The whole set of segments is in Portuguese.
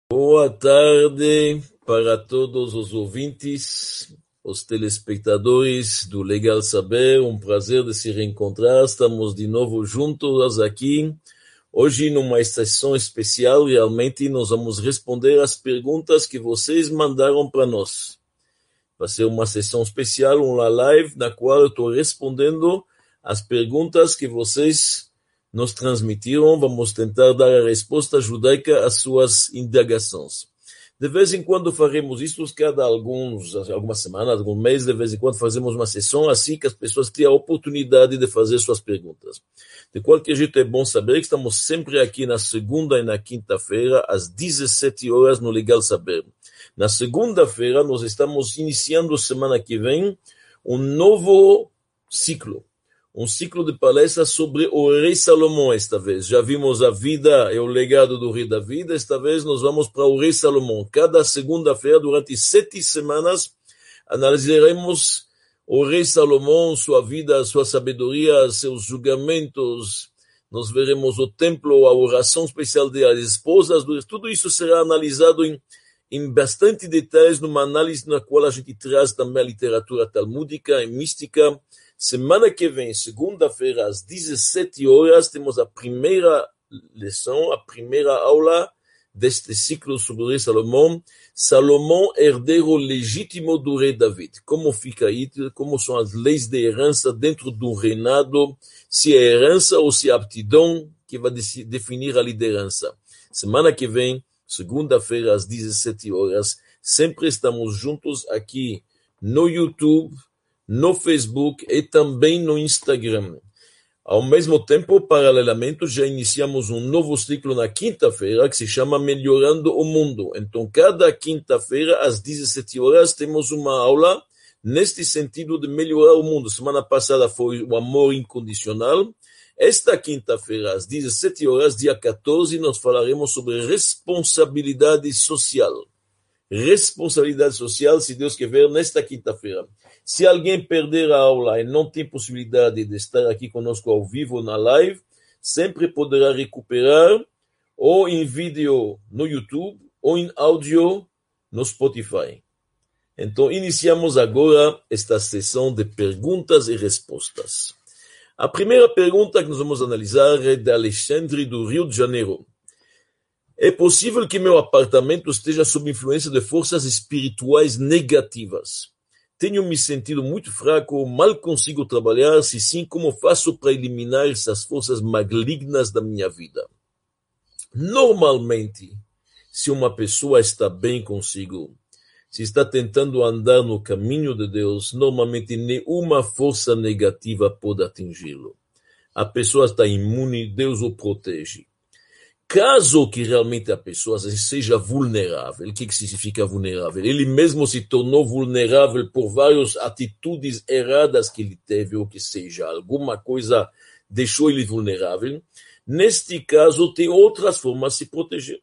Boa tarde para todos os ouvintes, os telespectadores do Legal Saber. Um prazer de se reencontrar. Estamos de novo juntos aqui. Hoje, numa sessão especial, realmente nós vamos responder as perguntas que vocês mandaram para nós. Vai ser uma sessão especial, uma live, na qual eu estou respondendo as perguntas que vocês nos transmitiram. Vamos tentar dar a resposta judaica às suas indagações. De vez em quando faremos isso, cada algumas semanas, alguns meses, de vez em quando fazemos uma sessão assim que as pessoas tenham a oportunidade de fazer suas perguntas. De qualquer jeito, é bom saber que estamos sempre aqui na segunda e na quinta-feira, às 17 horas, no Legal Saber. Na segunda-feira, nós estamos iniciando, semana que vem, um novo ciclo. Um ciclo de palestras sobre o Rei Salomão esta vez. Já vimos a vida e o legado do Rei David. Esta vez nós vamos para o Rei Salomão. Cada segunda-feira, durante 7 semanas, analisaremos o Rei Salomão, sua vida, sua sabedoria, seus julgamentos. Nós veremos o templo, a oração especial das esposas. Tudo isso será analisado em bastante detalhes, numa análise na qual a gente traz também a literatura talmúdica e mística. Semana que vem, segunda-feira, às 17 horas, temos a primeira lição, a primeira aula deste ciclo sobre o Rei Salomão. Salomão, herdeiro legítimo do Rei David. Como fica aí? Como são as leis de herança dentro do reinado? Se é herança ou se é aptidão que vai definir a liderança. Semana que vem, segunda-feira, às 17 horas, sempre estamos juntos aqui no YouTube, no Facebook e também no Instagram. Ao mesmo tempo, paralelamente, já iniciamos um novo ciclo na quinta-feira que se chama Melhorando o Mundo. Então, cada quinta-feira, às 17 horas, temos uma aula neste sentido de melhorar o mundo. Semana passada foi o amor incondicional. Esta quinta-feira, às 17 horas, dia 14, nós falaremos sobre responsabilidade social. Responsabilidade social, se Deus quer, nesta quinta-feira. Se alguém perder a aula e não tem possibilidade de estar aqui conosco ao vivo na live, sempre poderá recuperar ou em vídeo no YouTube ou em áudio no Spotify. Então, iniciamos agora esta sessão de perguntas e respostas. A primeira pergunta que nós vamos analisar é de Alexandre, do Rio de Janeiro. É possível que meu apartamento esteja sob influência de forças espirituais negativas? Tenho me sentido muito fraco, mal consigo trabalhar. Se sim, como faço para eliminar essas forças malignas da minha vida? Normalmente, se uma pessoa está bem consigo, se está tentando andar no caminho de Deus, normalmente nenhuma força negativa pode atingi-lo. A pessoa está imune, Deus o protege. Caso que realmente a pessoa seja vulnerável, o que significa vulnerável? Ele mesmo se tornou vulnerável por várias atitudes erradas que ele teve, ou que seja, alguma coisa deixou ele vulnerável. Neste caso, tem outras formas de se proteger.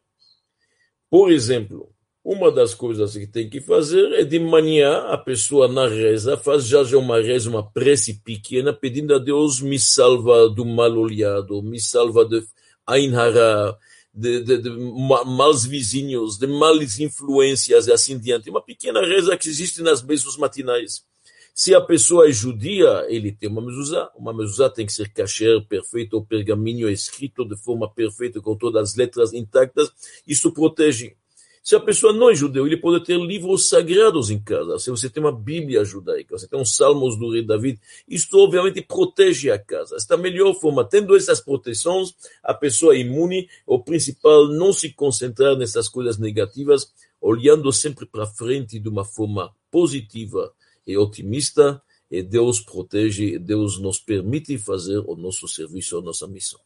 Por exemplo, uma das coisas que tem que fazer é de manhã, a pessoa na reza, faz já uma reza, uma prece pequena, pedindo a Deus, me salva do mal olhado, me salva de Ain Hara, de maus vizinhos, de malas influências e assim diante. Uma pequena reza que existe nas bênçãos matinais. Se a pessoa é judia, ele tem uma mezuzá. Uma mezuzá tem que ser kasher, perfeito, o pergaminho escrito de forma perfeita, com todas as letras intactas. Isso protege. Se a pessoa não é judeu, ele pode ter livros sagrados em casa. Se você tem uma Bíblia judaica, você tem uns salmos do Rei David, isto obviamente protege a casa. Esta melhor forma, tendo essas proteções, a pessoa é imune. O principal, não se concentrar nessas coisas negativas, olhando sempre para frente de uma forma positiva e otimista, e Deus protege, Deus nos permite fazer o nosso serviço, a nossa missão.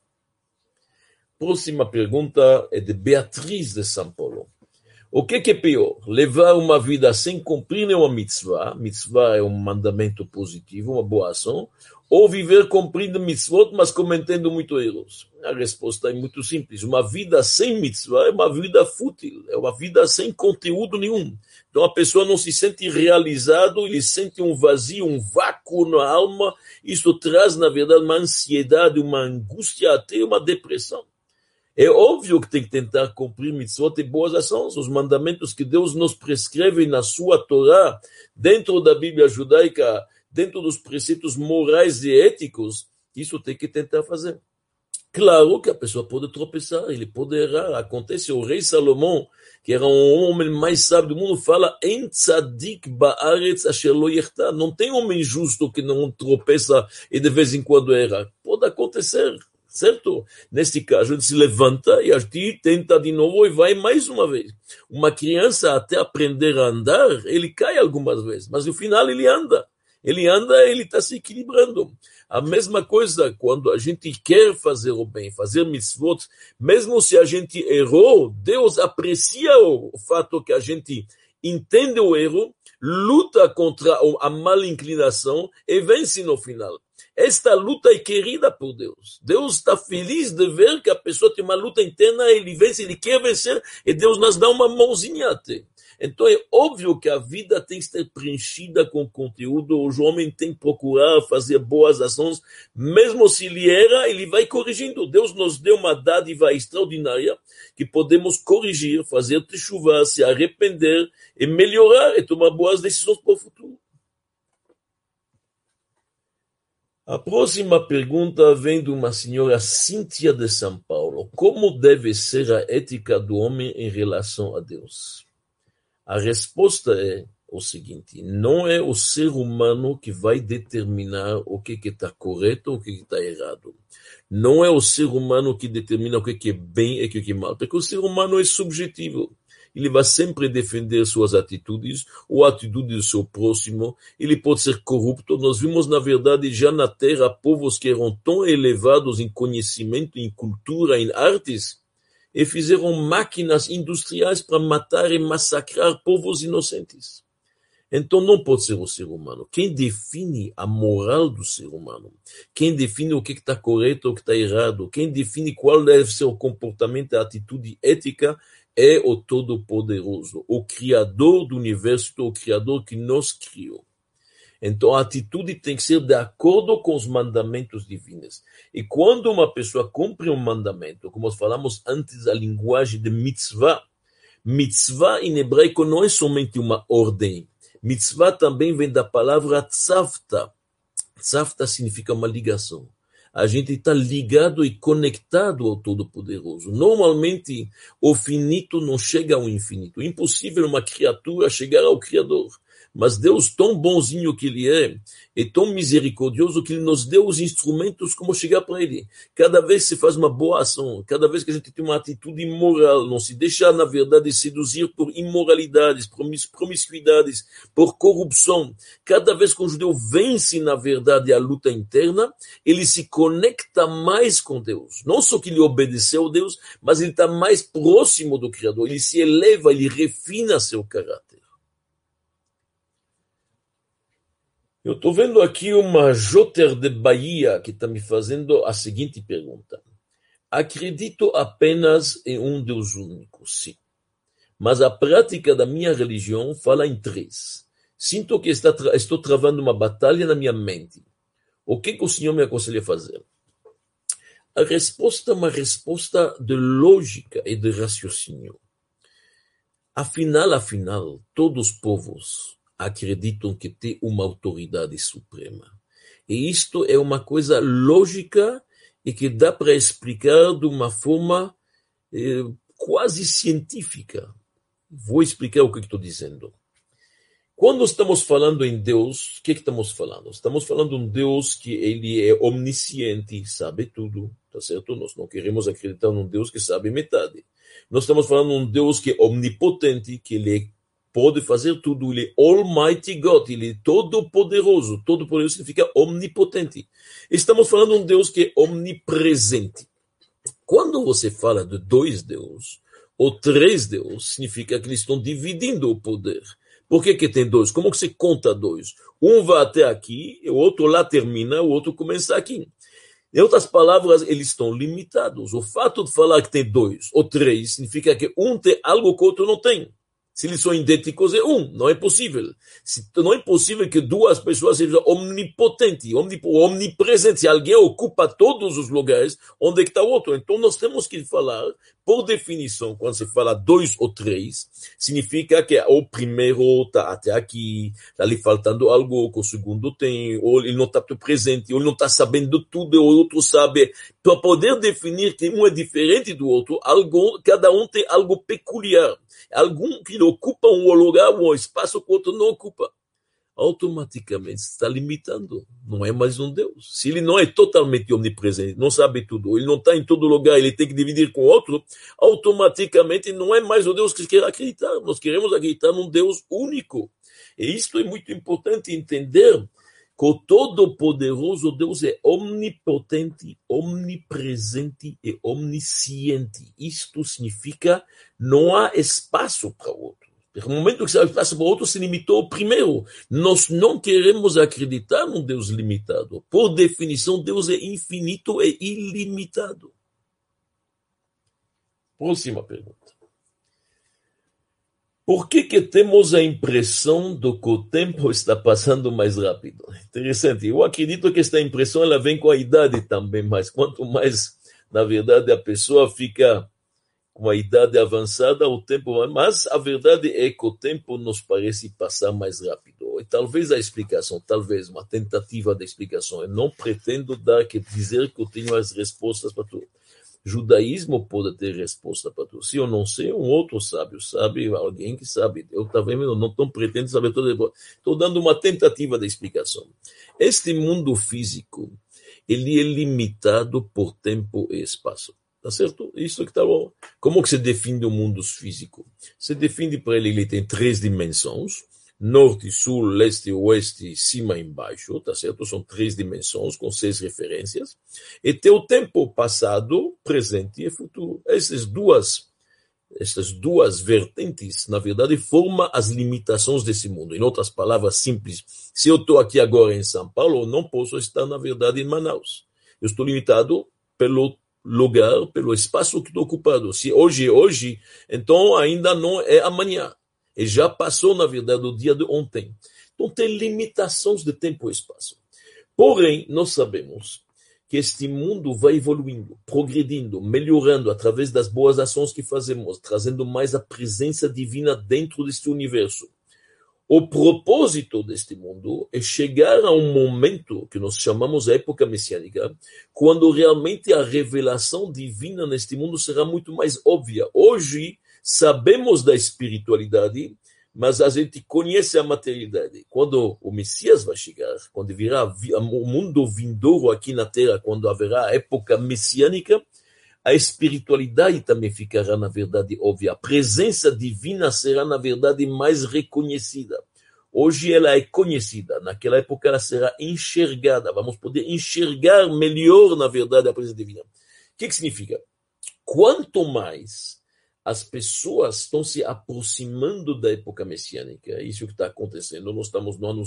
Próxima pergunta é de Beatriz de São Paulo. O que é pior? Levar uma vida sem cumprir nenhuma mitzvah. Mitzvah é um mandamento positivo, uma boa ação. Ou viver cumprindo mitzvot, mas cometendo muitos erros? A resposta é muito simples. Uma vida sem mitzvah é uma vida fútil. É uma vida sem conteúdo nenhum. Então a pessoa não se sente realizado, ele sente um vazio, um vácuo na alma. Isso traz, na verdade, uma ansiedade, uma angústia, até uma depressão. É óbvio que tem que tentar cumprir mitzvot e boas ações, os mandamentos que Deus nos prescreve na sua Torá, dentro da Bíblia judaica, dentro dos preceitos morais e éticos, isso tem que tentar fazer. Claro que a pessoa pode tropeçar, ele pode errar. Acontece, o rei Salomão, que era um homem mais sábio do mundo, fala: "En tzadik ba'aretz asher lo yerta." Não tem homem justo que não tropeça e de vez em quando erra. Pode acontecer, certo? Neste caso, ele se levanta e a gente tenta de novo e vai mais uma vez. Uma criança, até aprender a andar, ele cai algumas vezes, mas no final ele anda. Ele está se equilibrando. A mesma coisa quando a gente quer fazer o bem, fazer mitzvot, mesmo se a gente errou, Deus aprecia o fato que a gente entende o erro, luta contra a mal inclinação e vence no final. Esta luta é querida por Deus. Deus está feliz de ver que a pessoa tem uma luta interna, ele vence, ele quer vencer, e Deus nos dá uma mãozinha até. Então é óbvio que a vida tem que ser preenchida com conteúdo, o homem tem que procurar fazer boas ações, mesmo se ele erra, ele vai corrigindo. Deus nos deu uma dádiva extraordinária que podemos corrigir, fazer teshuvah, se arrepender e melhorar e tomar boas decisões para o futuro. A próxima pergunta vem de uma senhora Cíntia de São Paulo. Como deve ser a ética do homem em relação a Deus? A resposta é o seguinte: não é o ser humano que vai determinar o que está correto ou o que está errado. Não é o ser humano que determina o que é bem e o que é mal, porque o ser humano é subjetivo. Ele vai sempre defender suas atitudes ou a atitude do seu próximo. Ele pode ser corrupto. Nós vimos, na verdade, já na Terra, povos que eram tão elevados em conhecimento, em cultura, em artes, e fizeram máquinas industriais para matar e massacrar povos inocentes. Então não pode ser o ser humano. Quem define a moral do ser humano, quem define o que está correto ou o que está errado, quem define qual deve ser o comportamento, a atitude ética, é o Todo-Poderoso, o Criador do Universo, o Criador que nos criou. Então a atitude tem que ser de acordo com os mandamentos divinos. E quando uma pessoa cumpre um mandamento, como falamos antes, a linguagem de mitzvah, mitzvah em hebraico não é somente uma ordem. Mitzvah também vem da palavra tzavta. Tzavta significa uma ligação. A gente está ligado e conectado ao Todo-Poderoso. Normalmente, o finito não chega ao infinito. É impossível uma criatura chegar ao Criador. Mas Deus, tão bonzinho que Ele é tão misericordioso que Ele nos deu os instrumentos como chegar para Ele. Cada vez que se faz uma boa ação, cada vez que a gente tem uma atitude imoral, não se deixa, na verdade, seduzir por imoralidades, promiscuidades, por corrupção. Cada vez que o judeu vence, na verdade, a luta interna, ele se conecta mais com Deus. Não só que ele obedeceu a Deus, mas ele está mais próximo do Criador. Ele se eleva, ele refina seu caráter. Eu estou vendo aqui uma Joter de Bahia que está me fazendo a seguinte pergunta. Acredito apenas em um Deus único, sim. Mas a prática da minha religião fala em três. Sinto que estou travando uma batalha na minha mente. O que o Senhor me aconselha a fazer? A resposta é uma resposta de lógica e de raciocínio. Afinal, todos os povos acreditam que tem uma autoridade suprema. E isto é uma coisa lógica e que dá para explicar de uma forma quase científica. Vou explicar o que estou dizendo. Quando estamos falando em Deus, o que estamos falando? Estamos falando de um Deus que ele é omnisciente, sabe tudo, tá certo? Nós não queremos acreditar num Deus que sabe metade. Nós estamos falando de um Deus que é omnipotente, que ele pode fazer tudo, ele é Almighty God, ele é todo-poderoso. Todo-poderoso significa omnipotente. Estamos falando de um Deus que é omnipresente. Quando você fala de dois deuses, ou três deuses, significa que eles estão dividindo o poder. Por que tem dois? Como que você conta dois? Um vai até aqui, o outro lá termina, o outro começa aqui. Em outras palavras, eles estão limitados. O fato de falar que tem dois ou três significa que um tem algo que o outro não tem. Se eles são idênticos, é um. Não é possível. Não é possível que duas pessoas sejam omnipotentes, omnipresentes. Se alguém ocupa todos os lugares, onde está o outro? Então, nós temos que falar, por definição, quando se fala dois ou três, significa que o primeiro está até aqui, está ali faltando algo que o segundo tem, ou ele não está presente, ou ele não está sabendo tudo, ou o outro sabe. Para poder definir que um é diferente do outro, cada um tem algo peculiar. Algum que ocupa um lugar, um espaço que o outro não ocupa. Automaticamente está limitando. Não é mais um Deus. Se ele não é totalmente omnipresente, não sabe tudo, ele não está em todo lugar, ele tem que dividir com outro, automaticamente não é mais o Deus que quer acreditar. Nós queremos acreditar num Deus único. E isto é muito importante entender, que o Todo-Poderoso Deus é omnipotente, omnipresente e omnisciente. Isto significa não há espaço para o outro. No momento que se há espaço para o outro, se limitou primeiro. Nós não queremos acreditar num Deus limitado. Por definição, Deus é infinito e ilimitado. Próxima pergunta. Por que temos a impressão de que o tempo está passando mais rápido? Interessante. Eu acredito que esta impressão ela vem com a idade também, mas quanto mais, na verdade, a pessoa fica com a idade avançada, o tempo... Mas a verdade é que o tempo nos parece passar mais rápido. E talvez a explicação, talvez uma tentativa de explicação, eu não pretendo dizer que eu tenho as respostas para tudo. Judaísmo pode ter resposta para tudo. Se eu não sei, um outro sábio sabe, alguém que sabe. Eu também não pretendo saber tudo. Estou dando uma tentativa de explicação. Este mundo físico, ele é limitado por tempo e espaço. Tá certo? Isso que tá bom. Como que se define o mundo físico? Se define para ele tem 3 dimensões. Norte, sul, leste, oeste, cima e embaixo, tá certo? São 3 dimensões com 6 referências. E tem o tempo passado, presente e futuro. Essas duas vertentes, na verdade, formam as limitações desse mundo. Em outras palavras simples, se eu estou aqui agora em São Paulo, eu não posso estar, na verdade, em Manaus. Eu estou limitado pelo lugar, pelo espaço que estou ocupado. Se hoje é hoje, então ainda não é amanhã. E já passou, na verdade, o dia de ontem. Então, tem limitações de tempo e espaço. Porém, nós sabemos que este mundo vai evoluindo, progredindo, melhorando através das boas ações que fazemos, trazendo mais a presença divina dentro deste universo. O propósito deste mundo é chegar a um momento que nós chamamos a época messiânica, quando realmente a revelação divina neste mundo será muito mais óbvia. Hoje, sabemos da espiritualidade, mas a gente conhece a materialidade. Quando o Messias vai chegar, quando virá o mundo vindouro aqui na Terra, quando haverá a época messiânica, a espiritualidade também ficará, na verdade, óbvia. A presença divina será, na verdade, mais reconhecida. Hoje ela é conhecida, naquela época ela será enxergada. Vamos poder enxergar melhor, na verdade, a presença divina. O que significa? Quanto mais as pessoas estão se aproximando da época messiânica, isso que está acontecendo, nós estamos no ano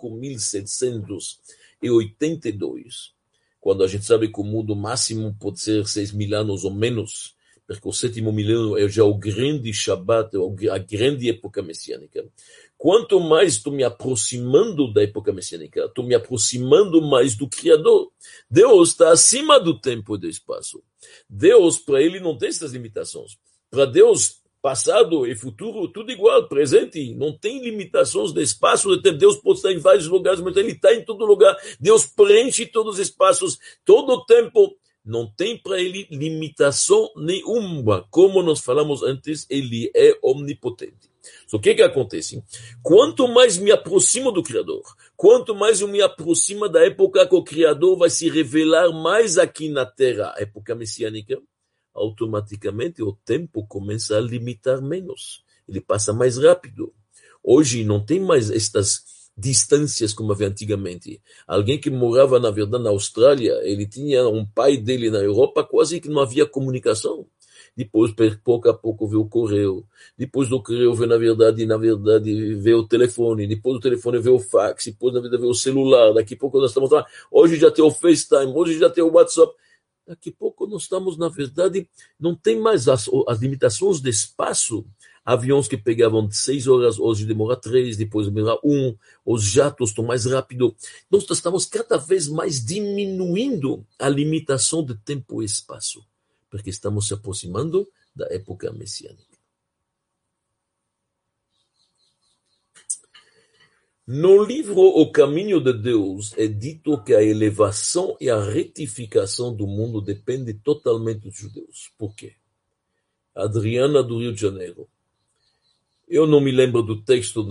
5782, quando a gente sabe que o mundo máximo pode ser 6.000 anos ou menos, porque o 7º milênio é já o grande Shabat, a grande época messiânica. Quanto mais estou me aproximando da época messiânica, estou me aproximando mais do Criador. Deus está acima do tempo e do espaço. Deus, para ele, não tem essas limitações. Para Deus, passado e futuro, tudo igual, presente, não tem limitações de espaço, de tempo. Deus pode estar em vários lugares, mas ele está em todo lugar. Deus preenche todos os espaços, todo o tempo. Não tem para ele limitação nenhuma. Como nós falamos antes, ele é omnipotente. O que acontece? Quanto mais me aproximo do Criador, quanto mais eu me aproximo da época que o Criador vai se revelar mais aqui na Terra, a época messiânica, automaticamente o tempo começa a limitar menos. Ele passa mais rápido. Hoje não tem mais estas distâncias como havia antigamente. Alguém que morava, na verdade, na Austrália, ele tinha um pai dele na Europa, quase que não havia comunicação. Depois, pouco a pouco, veio o correio. Depois do correio veio, na verdade, veio o telefone. Depois do telefone veio o fax. Depois, na verdade, veio o celular. Daqui a pouco nós estamos lá. Hoje já tem o FaceTime. Hoje já tem o WhatsApp. Daqui a pouco nós estamos, na verdade, não tem mais as limitações de espaço. Aviões que pegavam 6 horas, hoje demora 3, depois demora 1. Os jatos estão mais rápidos. Nós estamos cada vez mais diminuindo a limitação de tempo e espaço, porque estamos se aproximando da época messiânica. No livro O Caminho de Deus é dito que a elevação e a retificação do mundo depende totalmente dos judeus. Por quê? Adriana do Rio de Janeiro. Eu não me lembro do texto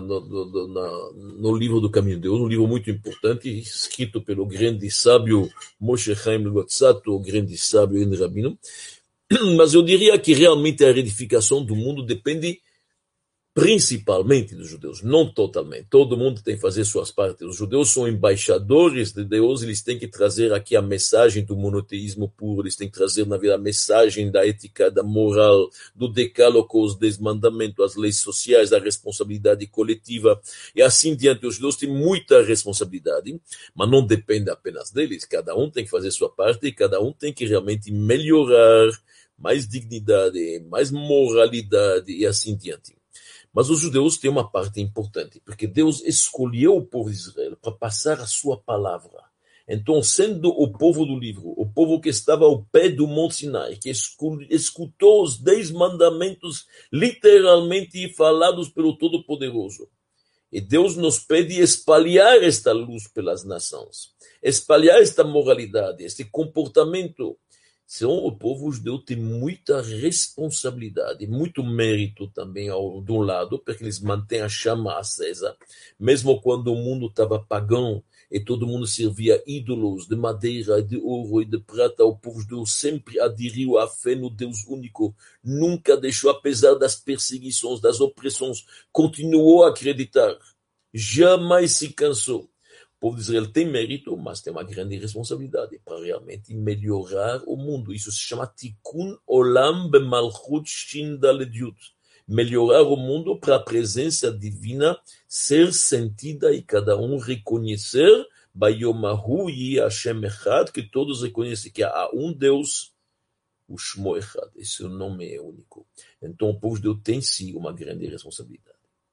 no livro do Caminho de Deus, um livro muito importante, escrito pelo grande sábio Moshe Chaim Luzzatto, o grande sábio e rabino. Mas eu diria que realmente a retificação do mundo depende principalmente dos judeus, não totalmente. Todo mundo tem que fazer suas partes. Os judeus são embaixadores de Deus, eles têm que trazer aqui a mensagem do monoteísmo puro, eles têm que trazer, na vida, a mensagem da ética, da moral, do decálogo, os 10 mandamentos, as leis sociais, a responsabilidade coletiva, e assim diante. Os judeus têm muita responsabilidade, mas não depende apenas deles. Cada um tem que fazer sua parte e cada um tem que realmente melhorar, mais dignidade, mais moralidade e assim diante. Mas os judeus têm uma parte importante, porque Deus escolheu o povo de Israel para passar a sua palavra. Então, sendo o povo do livro, o povo que estava ao pé do Monte Sinai, que escutou os 10 mandamentos literalmente falados pelo Todo-Poderoso, e Deus nos pede espalhar esta luz pelas nações, espalhar esta moralidade, este comportamento. Então, o povo judeu tem muita responsabilidade, muito mérito também de um lado, porque eles mantêm a chama acesa, mesmo quando o mundo estava pagão e todo mundo servia ídolos de madeira, de ouro e de prata. O povo judeu sempre aderiu à fé no Deus único, nunca deixou, apesar das perseguições, das opressões, continuou a acreditar, jamais se cansou. O povo de Israel tem mérito, mas tem uma grande responsabilidade para realmente melhorar o mundo. Isso se chama Tikkun Olam B'Malchut Shin Daled Yud. Melhorar o mundo para a presença divina ser sentida e cada um reconhecer Bayomahu Yi Hashem Echad, que todos reconhecem que há um Deus, o Shmo Echad. Esse nome é único. Então o povo de Deus tem sim uma grande responsabilidade.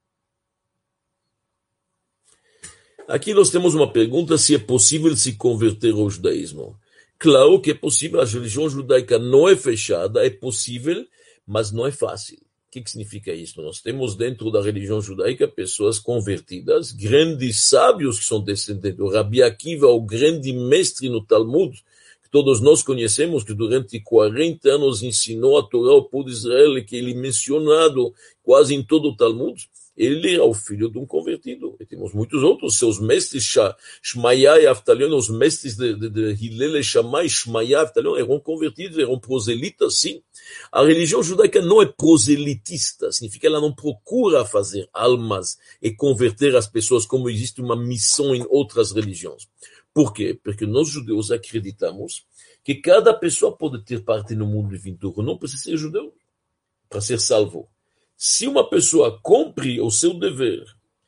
Aqui nós temos uma pergunta se é possível se converter ao judaísmo. Claro que é possível, a religião judaica não é fechada, é possível, mas não é fácil. O que significa isso? Nós temos dentro da religião judaica pessoas convertidas, grandes sábios que são descendentes. O Rabi Akiva, o grande mestre no Talmud, que todos nós conhecemos, que durante 40 anos ensinou a Torá ao povo de Israel, e que ele é mencionado quase em todo o Talmud. Ele era o filho de um convertido. E temos muitos outros, seus mestres, Shmaya e Avtalion, os mestres de Hillel e Shammai, Shmaya e Avtalion, eram convertidos, eram proselitas, sim. A religião judaica não é proselitista, significa que ela não procura fazer almas e converter as pessoas como existe uma missão em outras religiões. Por quê? Porque nós judeus acreditamos que cada pessoa pode ter parte no mundo vindouro, não precisa ser judeu para ser salvo. Se uma pessoa cumpre o seu dever,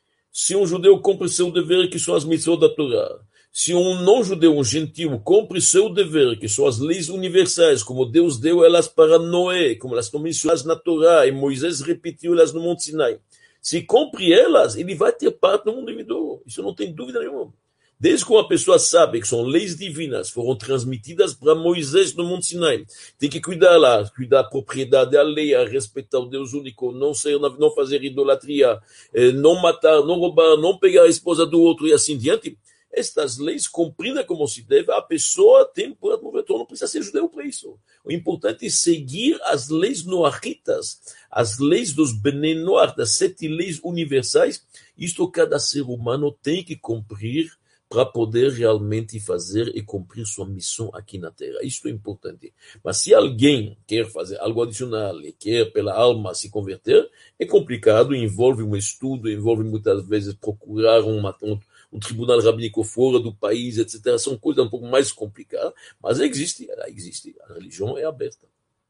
se um judeu cumpre seu dever, que são as mitzvot da Torá, se um não-judeu, um gentil, cumpre seu dever, que são as leis universais, como Deus deu elas para Noé, como elas estão mencionadas na Torá, e Moisés repetiu elas no Monte Sinai, se cumpre elas, ele vai ter parte no mundo individual. Isso não tem dúvida nenhuma. Desde que uma pessoa sabe que são leis divinas, foram transmitidas para Moisés no Monte Sinai, tem que cuidar lá, cuidar da propriedade alheia, respeitar o Deus único, não fazer idolatria, não matar, não roubar, não pegar a esposa do outro e assim diante. Estas leis cumpridas como se deve, a pessoa tem por mover, não precisa ser judeu para isso. O importante é seguir as leis noahitas, as leis dos Bnei Noach, das 7 leis universais. Isto cada ser humano tem que cumprir para poder realmente fazer e cumprir sua missão aqui na Terra. Isso é importante. Mas se alguém quer fazer algo adicional e quer pela alma se converter, é complicado, envolve um estudo, envolve muitas vezes procurar um tribunal rabínico fora do país, etc. São coisas um pouco mais complicadas, mas existe, a religião é aberta.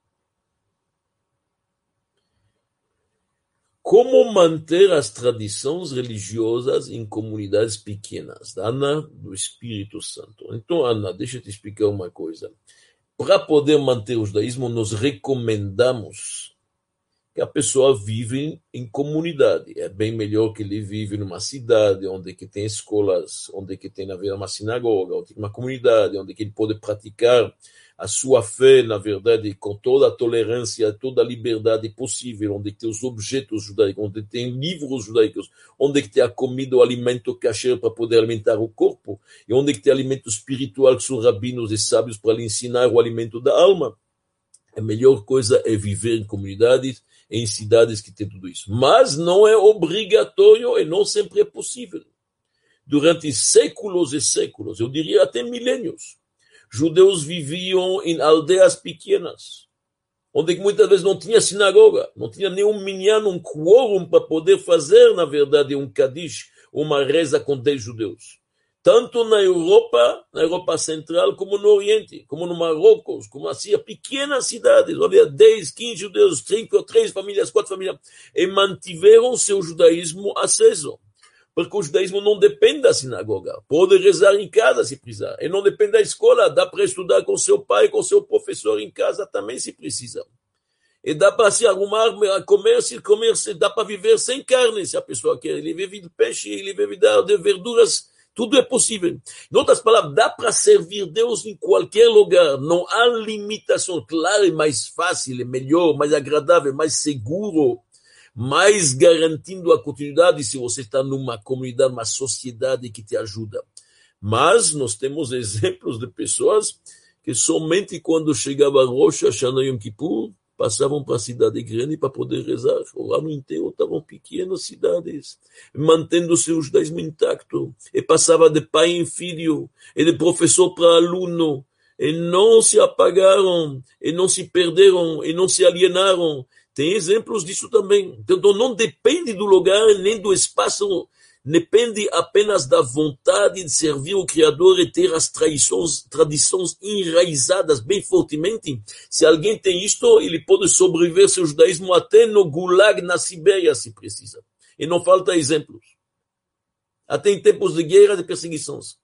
Como manter as tradições religiosas em comunidades pequenas? Ana, do Espírito Santo. Então, Ana, deixa eu te explicar uma coisa. Para poder manter o judaísmo, nós recomendamos que a pessoa vive em comunidade. É bem melhor que ele vive numa cidade onde que tem escolas, onde que tem, na verdade, uma sinagoga, onde tem uma comunidade, onde que ele pode praticar a sua fé, na verdade, com toda a tolerância, toda a liberdade possível, onde tem os objetos judaicos, onde tem livros judaicos, onde tem a comida, o alimento kasher para poder alimentar o corpo, e onde tem alimento espiritual, que são rabinos e sábios para lhe ensinar o alimento da alma. A melhor coisa é viver em comunidades, em cidades que tem tudo isso. Mas não é obrigatório e não sempre é possível. Durante séculos e séculos, eu diria até milênios, judeus viviam em aldeias pequenas, onde muitas vezes não tinha sinagoga, não tinha nenhum minyan, um quórum para poder fazer, na verdade, um Kadish, uma reza com 10 judeus. Tanto na Europa Central, como no Oriente, como no Marrocos, como assim, pequenas cidades, havia 10, 15 judeus, 3 famílias, 4 famílias, e mantiveram seu judaísmo aceso. Porque o judaísmo não depende da sinagoga. Pode rezar em casa se precisar. E não depende da escola. Dá para estudar com seu pai, com seu professor em casa também se precisa. E dá para se arrumar, comer, dá para viver sem carne, se a pessoa quer. Ele vive de peixe, ele vive de verduras. Tudo é possível. Em outras palavras, dá para servir Deus em qualquer lugar. Não há limitação. Claro, é mais fácil, é melhor, mais agradável, mais seguro, mais garantindo a continuidade se você está numa comunidade, uma sociedade que te ajuda. Mas nós temos exemplos de pessoas que somente quando chegava Rosh Hashanah Yom Kippur passavam para a cidade grande para poder rezar. Lá no interior estavam pequenas cidades, mantendo seu judaísmo intacto. E passava de pai em filho, e de professor para aluno, e não se apagaram, e não se perderam, e não se alienaram. Tem exemplos disso também. Então não depende do lugar nem do espaço, depende apenas da vontade de servir o Criador e ter as tradições enraizadas bem fortemente. Se alguém tem isto, ele pode sobreviver seu judaísmo até no Gulag, na Sibéria, se precisa. E não falta exemplos. Até em tempos de guerra, de perseguições.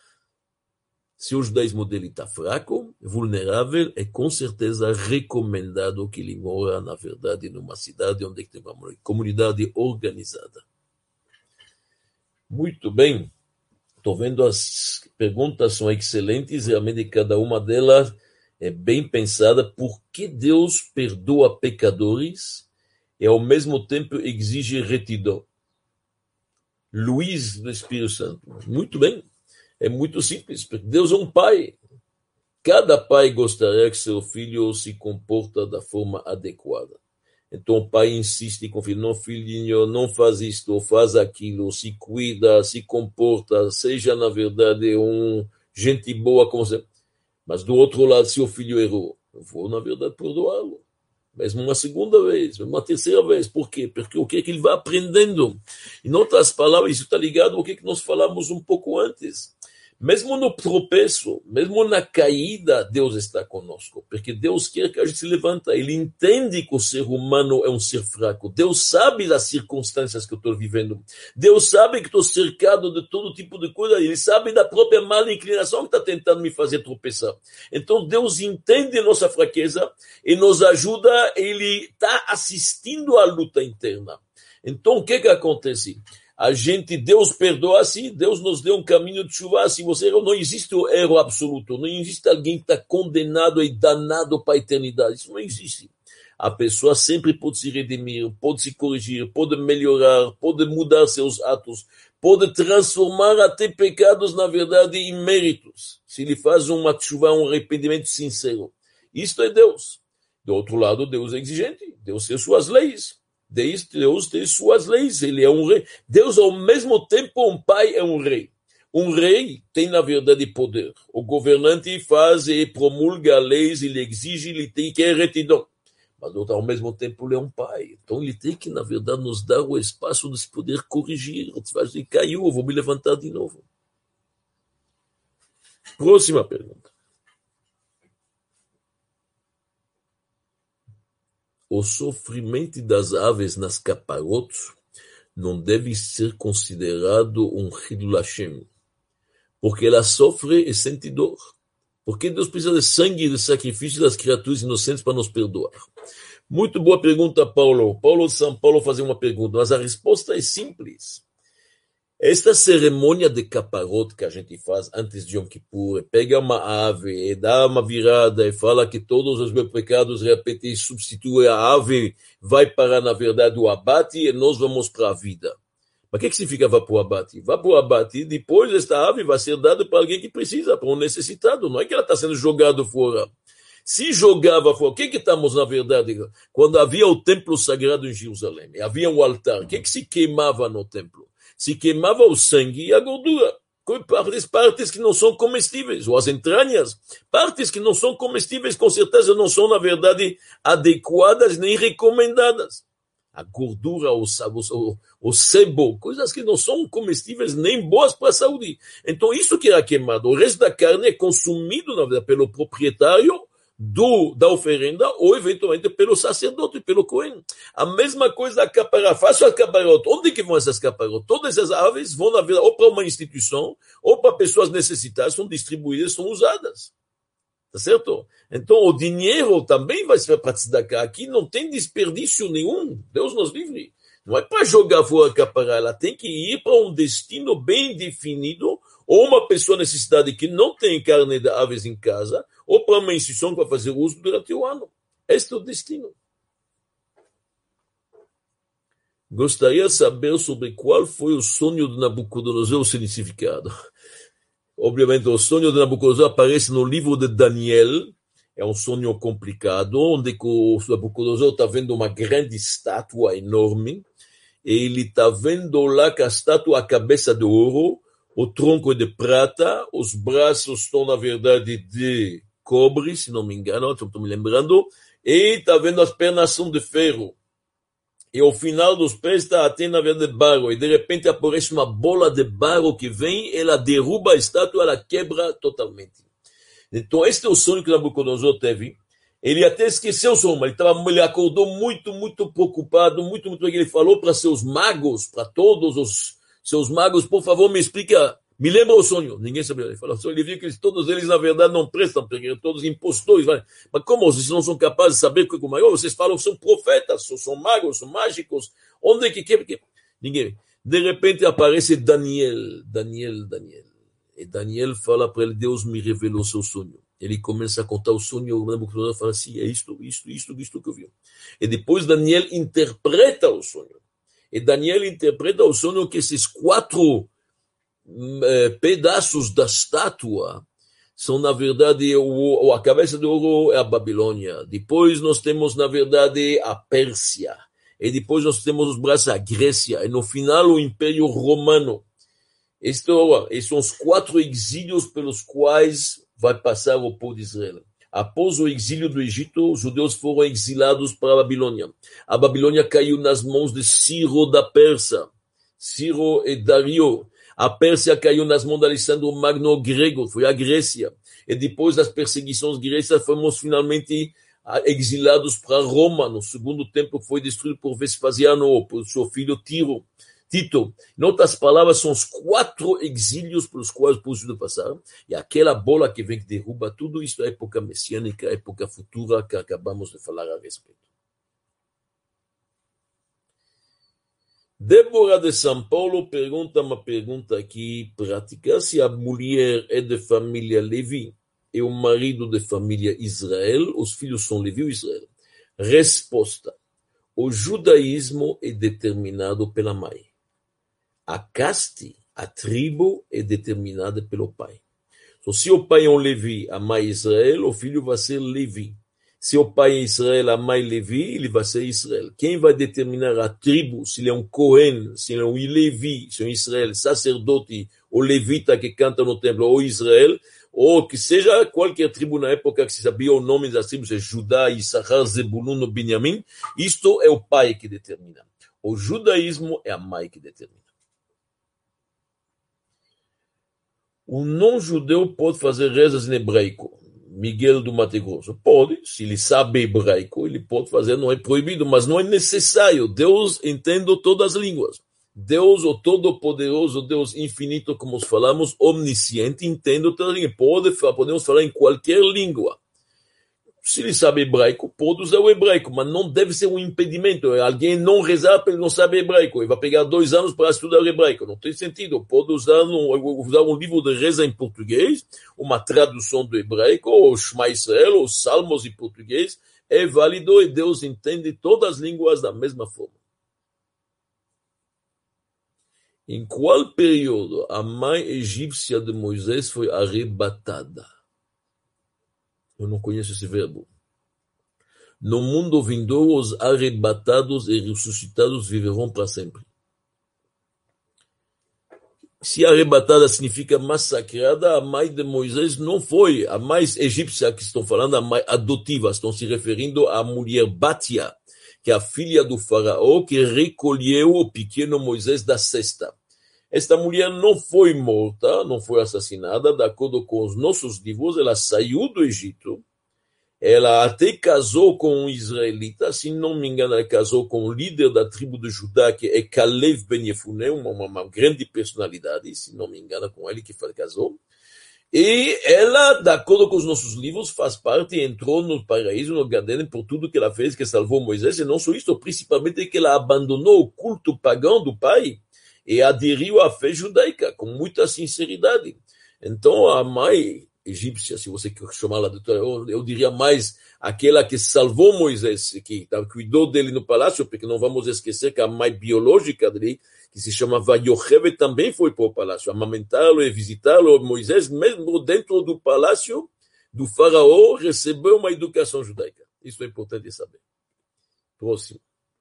Se o judaísmo dele está fraco, vulnerável, é com certeza recomendado que ele mora, na verdade, numa cidade onde tem uma comunidade organizada. Muito bem. Estou vendo as perguntas são excelentes, realmente cada uma delas é bem pensada. Por que Deus perdoa pecadores e ao mesmo tempo exige retidão? Luiz do Espírito Santo. Muito bem. É muito simples, porque Deus é um pai. Cada pai gostaria que seu filho se comporta da forma adequada. Então o pai insiste com o filho, não filhinho, não faz isto, ou faz aquilo, se cuida, se comporta, seja na verdade gente boa como você. Mas do outro lado, se o filho errou, eu vou na verdade perdoá-lo. Mesmo uma segunda vez, mesmo uma terceira vez. Por quê? Porque o que é que ele vai aprendendo? Em outras palavras, isso está ligado ao que nós falamos um pouco antes. Mesmo no tropeço, mesmo na caída, Deus está conosco. Porque Deus quer que a gente se levanta. Ele entende que o ser humano é um ser fraco. Deus sabe das circunstâncias que eu estou vivendo. Deus sabe que estou cercado de todo tipo de coisa. Ele sabe da própria mala inclinação que está tentando me fazer tropeçar. Então Deus entende nossa fraqueza e nos ajuda. Ele está assistindo à luta interna. Então o que acontece? Deus perdoa assim, Deus nos deu um caminho de chuva assim, não existe o erro absoluto, não existe alguém que está condenado e danado para a eternidade, isso não existe. A pessoa sempre pode se redimir, pode se corrigir, pode melhorar, pode mudar seus atos, pode transformar até pecados, na verdade, em méritos, se ele faz uma chuva, um arrependimento sincero. Isto é Deus. Do outro lado, Deus é exigente, Deus tem suas leis. Deus tem suas leis, ele é um rei. Deus, ao mesmo tempo, um pai é um rei. Um rei tem, na verdade, poder. O governante faz e promulga leis, ele exige, ele tem que ter retidão. Mas, ao mesmo tempo, ele é um pai. Então, ele tem que, na verdade, nos dar o espaço de se poder corrigir. Ele caiu, eu vou me levantar de novo. Próxima pergunta. O sofrimento das aves nas caparotos não deve ser considerado um Hilul Hashem, porque ela sofre e sente dor. Por que Deus precisa de sangue e de sacrifício das criaturas inocentes para nos perdoar? Muito boa pergunta, Paulo. Paulo de São Paulo fazia uma pergunta, mas a resposta é simples. Esta cerimônia de caparote que a gente faz antes de Yom Kippur, pega uma ave e dá uma virada e fala que todos os meus pecados, de repente, substitui a ave, vai para, na verdade, o abate e nós vamos para a vida. Mas o que significa vá para o abate? Vá para o abate e depois esta ave vai ser dada para alguém que precisa, para um necessitado. Não é que ela está sendo jogada fora. Se jogava fora, o que estamos, na verdade, quando havia o templo sagrado em Jerusalém, havia um altar, o que se queimava no templo? Se queimava o sangue e a gordura, partes que não são comestíveis, ou as entranhas, partes que não são comestíveis, com certeza não são, na verdade, adequadas nem recomendadas. A gordura, o sebo, coisas que não são comestíveis nem boas para a saúde. Então, isso que era queimado. O resto da carne é consumido, na verdade, pelo proprietário da oferenda, ou eventualmente pelo sacerdote, pelo Cohen. A mesma coisa a capara. Faça a caparote. Onde que vão essas caparotes? Todas essas aves vão, na verdade, ou para uma instituição, ou para pessoas necessitadas, são distribuídas, são usadas. Tá certo? Então, o dinheiro também vai ser para tzedakah. Aqui não tem desperdício nenhum. Deus nos livre. Não é para jogar fora a capara. Ela tem que ir para um destino bem definido, ou uma pessoa necessitada que não tem carne de aves em casa, ou para uma instituição que vai fazer uso durante o ano. Este é o destino. Gostaria de saber sobre qual foi o sonho de Nabucodonosor, o significado. Obviamente, o sonho de Nabucodonosor aparece no livro de Daniel. É um sonho complicado, onde o Nabucodonosor está vendo uma grande estátua enorme, e ele está vendo lá que a estátua, a cabeça de ouro, o tronco é de prata, os braços estão, na verdade, de cobre, se não me engano, estou me lembrando, e está vendo as pernas são de ferro. E ao final dos pés está até, na verdade, de barro. E de repente aparece uma bola de barro que vem, ela derruba a estátua, ela quebra totalmente. Então, este é o sonho que Nabucodonosor teve. Ele até esqueceu o sonho, mas ele acordou muito, muito preocupado, muito, ele falou para seus magos, para todos os seus magos, por favor, me explica, me lembra o sonho. Ninguém sabia. Ele falou, ele viu que todos eles, na verdade, não prestam, porque todos impostores. Mas como vocês não são capazes de saber como é? Vocês falam que são profetas, são magos, são mágicos. Onde que... Ninguém. De repente aparece Daniel. E Daniel fala para ele, Deus me revelou seu sonho. Ele começa a contar o sonho, o Nabucodonosor fala assim, é isto que eu vi. E depois Daniel interpreta o sonho. E Daniel interpreta o sonho que esses 4 pedaços da estátua são, na verdade, a cabeça de ouro é a Babilônia. Depois nós temos, na verdade, a Pérsia. E depois nós temos os braços a Grécia. E no final o Império Romano. Esses são os 4 exílios pelos quais vai passar o povo de Israel. Após o exílio do Egito, os judeus foram exilados para a Babilônia. A Babilônia caiu nas mãos de Ciro da Pérsia. Ciro e Dario. A Pérsia caiu nas mãos de Alessandro Magno grego, foi a Grécia. E depois das perseguições gregas, fomos finalmente exilados para Roma, no segundo templo que foi destruído por Vespasiano, por seu filho Tito. Em outras palavras, são os 4 exílios pelos quais o povo passaram, e aquela bola que vem que derruba tudo isso é a época messiânica, a época futura que acabamos de falar a respeito. Débora de São Paulo pergunta uma pergunta aqui prática, se a mulher é de família Levi e o marido de família Israel, os filhos são Levi ou Israel? Resposta: o judaísmo é determinado pela mãe. A caste, a tribo, é determinada pelo pai. Então, se o pai é um Levi, a mãe é Israel, o filho vai ser Levi. Se o pai é Israel, a mãe é Levi, ele vai ser Israel. Quem vai determinar a tribo, se ele é um Cohen, se ele é um Levi, se é um Israel, sacerdote, ou levita que canta no templo, ou Israel, ou que seja qualquer tribo na época que se sabia o nome das tribos, é Judá, Issachar, Zebulun, Benjamim, isto é o pai que determina. O judaísmo é a mãe que determina. O não-judeu pode fazer rezas em hebraico. Miguel do Mato Grosso. Pode, se ele sabe hebraico, ele pode fazer, não é proibido, mas não é necessário. Deus entende todas as línguas. Deus, o Todo-Poderoso, Deus infinito, como falamos, omnisciente, entende outra língua. Podemos falar em qualquer língua. Se ele sabe hebraico, pode usar o hebraico, mas não deve ser um impedimento. Alguém não rezar porque ele não sabe hebraico. Ele vai pegar 2 anos para estudar hebraico. Não tem sentido. Pode usar um livro de reza em português, uma tradução do hebraico, ou Shema Israel, ou Salmos em português. É válido e Deus entende todas as línguas da mesma forma. Em qual período a mãe egípcia de Moisés foi arrebatada? Eu não conheço esse verbo. No mundo vindouro, os arrebatados e ressuscitados viverão para sempre. Se arrebatada significa massacrada, a mãe de Moisés não foi. A mãe egípcia que estão falando, a mãe adotiva, estão se referindo à mulher Batia, que é a filha do faraó, que recolheu o pequeno Moisés da cesta. Esta mulher não foi morta, não foi assassinada, de acordo com os nossos livros, ela saiu do Egito, ela até casou com um israelita, se não me engano, ela casou com o líder da tribo de Judá, que é Caleb Ben Yefuneh, uma grande personalidade, se não me engano, com ele que casou. E ela, de acordo com os nossos livros, faz parte, entrou no paraíso, no Gadenen, por tudo que ela fez, que salvou Moisés, e não só isso, principalmente que ela abandonou o culto pagão do pai, e aderiu à fé judaica com muita sinceridade. Então, a mãe egípcia, se você quer chamá-la de... eu diria mais aquela que salvou Moisés, que cuidou dele no palácio, porque não vamos esquecer que a mãe biológica dele, que se chamava Yocheved, também foi para o palácio, amamentá-lo e visitá-lo. Moisés, mesmo dentro do palácio do faraó, recebeu uma educação judaica. Isso é importante saber. Próximo.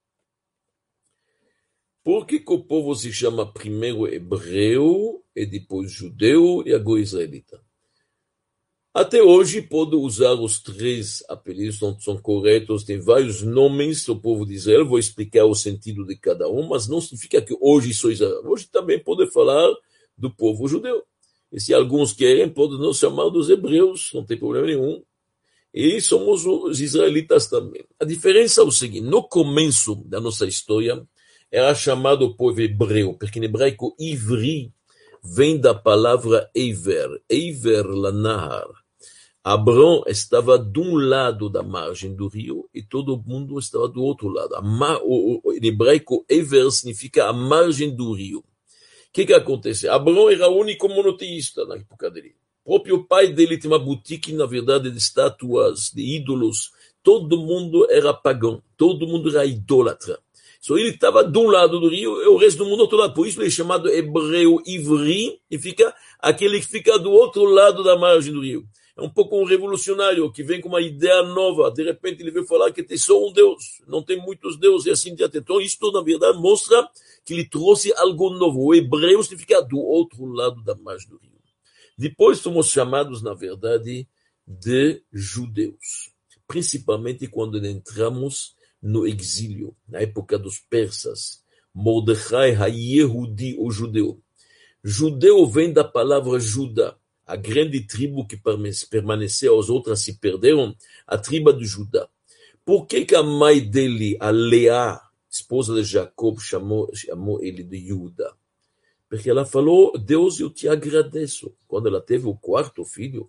Por que o povo se chama primeiro hebreu e depois judeu e agora israelita? Até hoje pode usar os 3 apelidos, são corretos, tem vários nomes do povo de Israel, vou explicar o sentido de cada um, mas não significa que hoje sou Israel. Hoje também pode falar do povo judeu. E se alguns querem, podem nos chamar dos hebreus, não tem problema nenhum. E somos os israelitas também. A diferença é o seguinte, no começo da nossa história, era chamado o povo hebreu, porque em hebraico, ivri, vem da palavra eiver, eiver lanahar. Abrão estava de um lado da margem do rio e todo mundo estava do outro lado. Em hebraico, eiver significa a margem do rio. O que acontece? Abrão era o único monoteísta na época dele. O próprio pai dele tinha uma boutique, na verdade, de estátuas, de ídolos. Todo mundo era pagão, todo mundo era idólatra. So, ele estava de um lado do rio e o resto do mundo do outro lado. Por isso ele é chamado hebreu ivri, e fica aquele que fica do outro lado da margem do rio. É um pouco um revolucionário que vem com uma ideia nova. De repente ele veio falar que tem só um Deus, não tem muitos deuses e assim diante. Então isto, na verdade, mostra que ele trouxe algo novo. O hebreu significa do outro lado da margem do rio. Depois somos chamados, na verdade, de judeus. Principalmente quando entramos no exílio, na época dos persas. Mordecai ha-Yehudi, o judeu. Judeu vem da palavra Judá, a grande tribo que permaneceu, as outras se perderam, a tribo de Judá. Por que a mãe dele, a Leá, esposa de Jacob, chamou ele de Judá? Porque ela falou, Deus, eu te agradeço. Quando ela teve o 4º filho,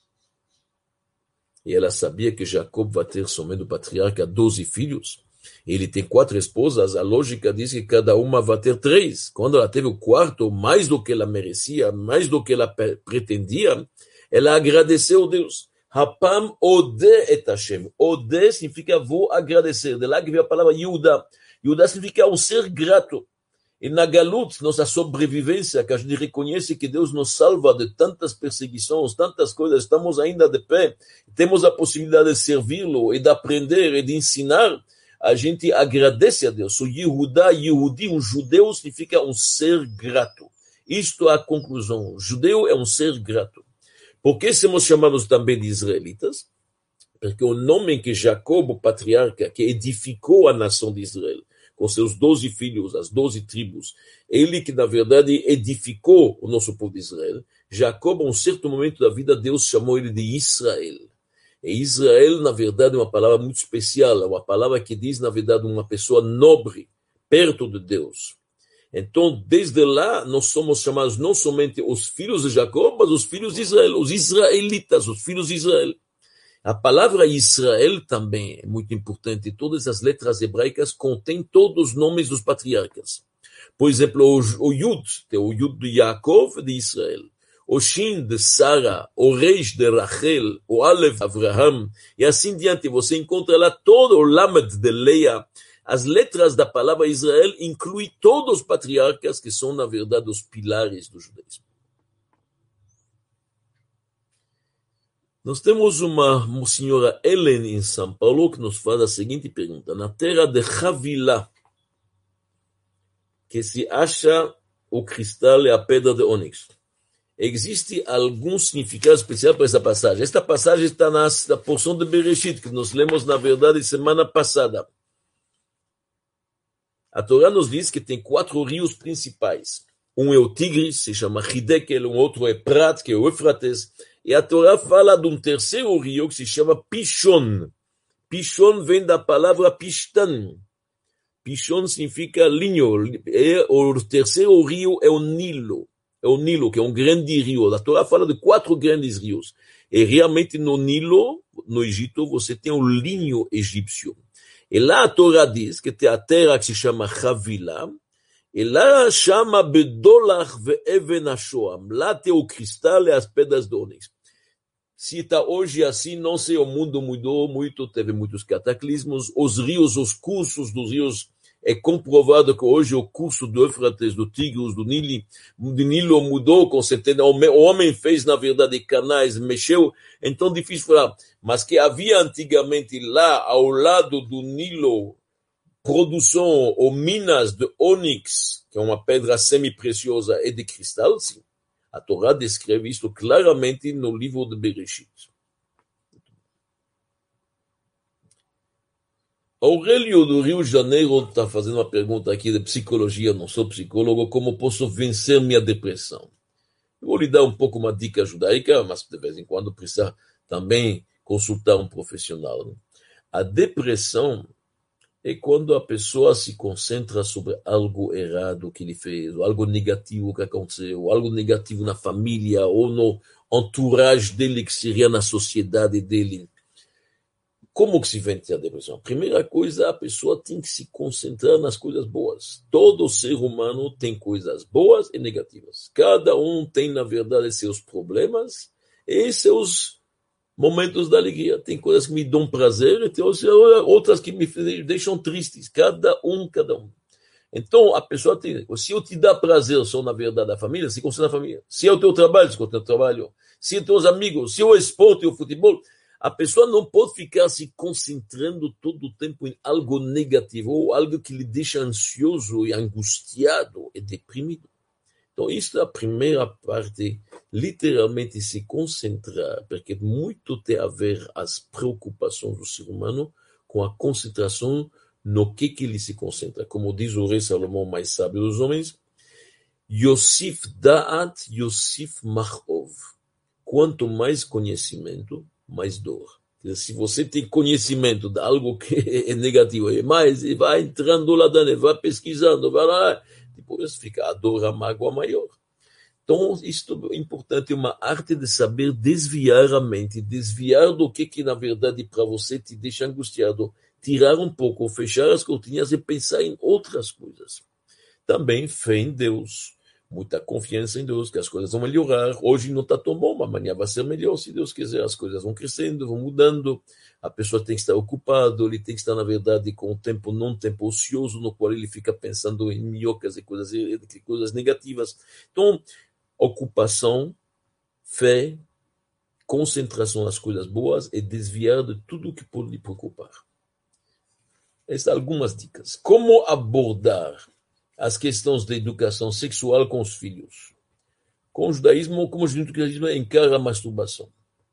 e ela sabia que Jacob vai ter somente o patriarca 12 filhos, ele tem 4 esposas, a lógica diz que cada uma vai ter 3. Quando ela teve o 4º, mais do que ela merecia, mais do que ela pretendia, ela agradeceu a Deus. Hapam ode et Hashem. Ode significa vou agradecer. De lá que veio a palavra Yehuda. Yehuda significa um ser grato. E na Galut, nossa sobrevivência, que a gente reconhece que Deus nos salva de tantas perseguições, tantas coisas, estamos ainda de pé, temos a possibilidade de servi-lo e de aprender e de ensinar, a gente agradece a Deus. O Yehuda, Yehudi, um judeu, significa um ser grato. Isto é a conclusão. O judeu é um ser grato. Por que somos chamados também de israelitas? Porque o nome que Jacob, o patriarca, que edificou a nação de Israel, com seus 12 filhos, as 12 tribos, ele que, na verdade, edificou o nosso povo de Israel, Jacob, a um certo momento da vida, Deus chamou ele de Israel. E Israel, na verdade, é uma palavra muito especial, é uma palavra que diz, na verdade, uma pessoa nobre, perto de Deus. Então, desde lá, nós somos chamados não somente os filhos de Jacó, mas os filhos de Israel, os israelitas, os filhos de Israel. A palavra Israel também é muito importante. Todas as letras hebraicas contêm todos os nomes dos patriarcas. Por exemplo, o Yud, tem o Yud de Yaakov de Israel. O Shin de Sara, o Reish de Rachel, o Aleph de Abraham, e assim diante. Você encontra lá todo o Lamed de Leia. As letras da palavra Israel incluem todos os patriarcas que são, na verdade, os pilares do judaísmo. Nós temos uma senhora Helen em São Paulo que nos faz a seguinte pergunta. Na terra de Havilá, que se acha o cristal e a pedra de ônix, existe algum significado especial para essa passagem? Esta passagem está na porção de Bereshit, que nós lemos, na verdade, semana passada. A Torá nos diz que tem 4 rios principais. Um é o Tigris, se chama Hidekel, um outro é Prat, que é o Eufrates. E a Torá fala de um terceiro rio que se chama Pishon. Pishon vem da palavra Pishtan. Pishon significa linho. O terceiro rio é o Nilo. É o Nilo, que é um grande rio. A Torá fala de 4 grandes rios. E realmente no Nilo, no Egito, você tem o linho egípcio. E lá a Torá diz que tem a terra que se chama Havilá. E lá chama Bedolach ve'even hashoam. Lá tem o cristal e as pedras de ônix. Se está hoje assim, não sei, o mundo mudou muito, teve muitos cataclismos. Os rios, os cursos dos rios, é comprovado que hoje o curso do Eufrates, do Tigris, do Nilo mudou com certeza. O homem fez, na verdade, canais, mexeu. Então, difícil falar. Mas que havia antigamente lá, ao lado do Nilo, produção ou minas de ônix, que é uma pedra semi-preciosa, e de cristal, sim. A Torá descreve isso claramente no livro de Bereshit. Aurélio do Rio de Janeiro está fazendo uma pergunta aqui de psicologia, não sou psicólogo, como posso vencer minha depressão? Eu vou lhe dar um pouco uma dica judaica, mas de vez em quando precisa também consultar um profissional. A depressão é quando a pessoa se concentra sobre algo errado que ele fez, ou algo negativo que aconteceu, ou algo negativo na família, ou no entourage dele, que seria na sociedade dele. Como que se vence a depressão? Primeira coisa, a pessoa tem que se concentrar nas coisas boas. Todo ser humano tem coisas boas e negativas. Cada um tem, na verdade, seus problemas e seus momentos de alegria. Tem coisas que me dão prazer e tem outras que me deixam tristes. Cada um. Então, a pessoa tem... Se eu te dar prazer só, na verdade, a família, se concentra na família. Se é o teu trabalho, se concentra no trabalho. Se é teus amigos, se é o esporte e o futebol... A pessoa não pode ficar se concentrando todo o tempo em algo negativo ou algo que lhe deixa ansioso e angustiado e deprimido. Então, isso é a primeira parte, literalmente se concentrar, porque muito tem a ver as preocupações do ser humano com a concentração no que ele se concentra. Como diz o rei Salomão, mais sábio dos homens, Yosif Da'at, Yosif Machov. Quanto mais conhecimento, mais dor. Se você tem conhecimento de algo que é negativo, mais e vai entrando lá dentro, vai pesquisando, vai lá, depois fica a dor, a mágoa maior. Então, isto é importante, uma arte de saber desviar a mente, desviar do que na verdade para você te deixa angustiado, tirar um pouco, fechar as cortinas e pensar em outras coisas. Também fé em Deus. Muita confiança em Deus, que as coisas vão melhorar. Hoje não está tão bom, mas amanhã vai ser melhor, se Deus quiser. As coisas vão crescendo, vão mudando. A pessoa tem que estar ocupada, ele tem que estar, na verdade, com um tempo, não um tempo ocioso, no qual ele fica pensando em minhocas e coisas negativas. Então, ocupação, fé, concentração nas coisas boas e desviar de tudo que pode lhe preocupar. Essas são algumas dicas. Como abordar as questões de educação sexual com os filhos? Com o judaísmo, como o judaísmo encara a masturbação?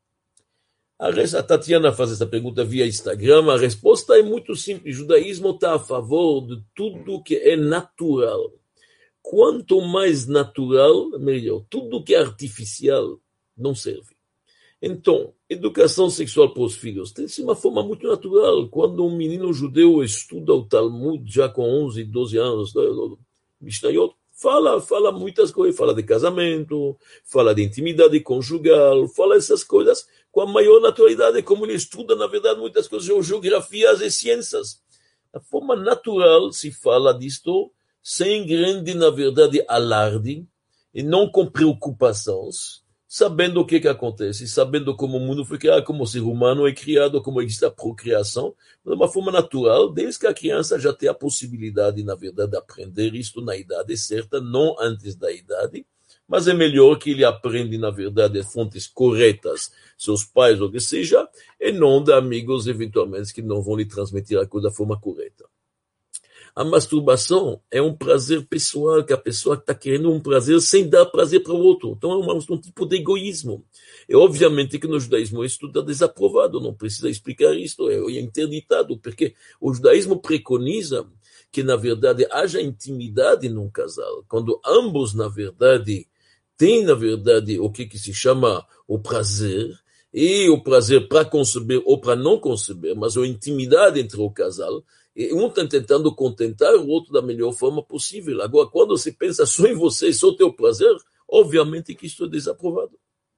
A Tatiana faz essa pergunta via Instagram. A resposta é muito simples. O judaísmo está a favor de tudo que é natural. Quanto mais natural, melhor. Tudo que é artificial não serve. Então, educação sexual para os filhos tem uma forma muito natural. Quando um menino judeu estuda o Talmud já com 11, 12 anos, Mishnayot, fala muitas coisas, fala de casamento, fala de intimidade conjugal, fala essas coisas com a maior naturalidade, como ele estuda, na verdade, muitas coisas, geografias e ciências. Da forma natural se fala disto, sem grande, na verdade, alarde, e não com preocupações, sabendo o que acontece, sabendo como o mundo foi criado, como o ser humano é criado, como existe a procriação, de uma forma natural, desde que a criança já tem a possibilidade, na verdade, de aprender isto na idade certa, não antes da idade, mas é melhor que ele aprenda, na verdade, fontes corretas, seus pais ou o que seja, e não de amigos, eventualmente, que não vão lhe transmitir a coisa da forma correta. A masturbação é um prazer pessoal, que a pessoa está querendo um prazer sem dar prazer para o outro. Então é um tipo de egoísmo. E obviamente que no judaísmo isso está desaprovado, não precisa explicar isso, é interditado, porque o judaísmo preconiza que, na verdade, haja intimidade num casal, quando ambos, na verdade, têm, na verdade, o que se chama o prazer, e o prazer para conceber ou para não conceber, mas a intimidade entre o casal, e um está tentando contentar o outro da melhor forma possível. Agora, quando você pensa só em você, só o teu prazer, obviamente que isso é desaprovado.